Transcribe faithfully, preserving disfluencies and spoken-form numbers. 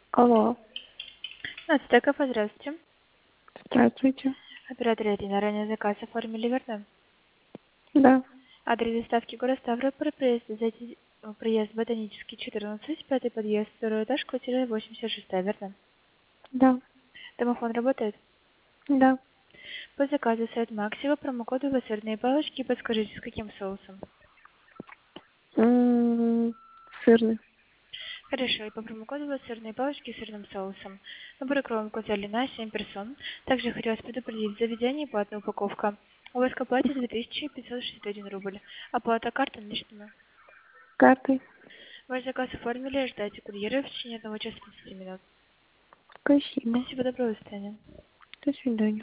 Алло. Ацтеков, здравствуйте. Здравствуйте. Оператор Ирина, ранее заказ оформили, верно? Да. Адрес доставки город Ставрополь, проезд, зайти, э, проезд Ботанический, четырнадцать, пятый подъезд, второй этаж, квартира восемьдесят шесть, верно? Да. Домофон работает? Да. По заказу сайт Максима, промокод у вас сырные палочки, подскажите, с каким соусом? М, Сырный. Хорошо, и по промокоду у вас сырные палочки с сырным соусом. Набор кромку взяли на семь персон. Также хотелось предупредить, заведение платная упаковка. У вас к оплате две тысячи пятьсот шестьдесят один рубль. Оплата картой наличными. Картой. Ваш заказ оформили, ждайте курьера в течение одного часа тридцати минут. Спасибо. Спасибо, доброго состояния. До свидания.